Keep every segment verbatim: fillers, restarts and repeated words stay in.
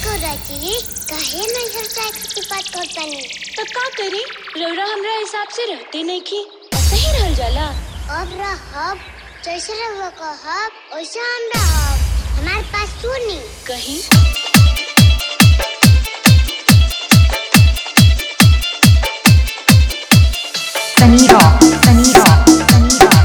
जी काहे नजर से की बात करता नहीं तो का करी रौरा हमरा हिसाब से रहते नहीं की सही रहल जाला। अब रहब जैसे रहो कहब वैसे हम रहब हमारे पास सुनी कहीं Sunny Rock, Sunny Rock, Sunny Rock.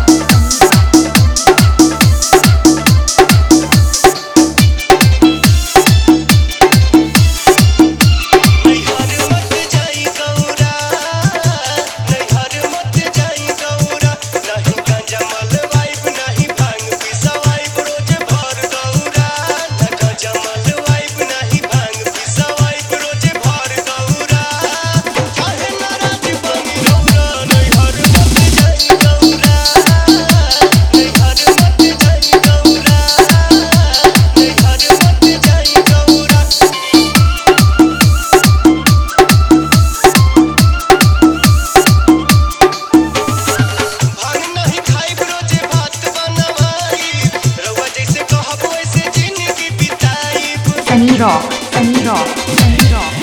Sunny Rock, Sunny Rock, Sunny Rock.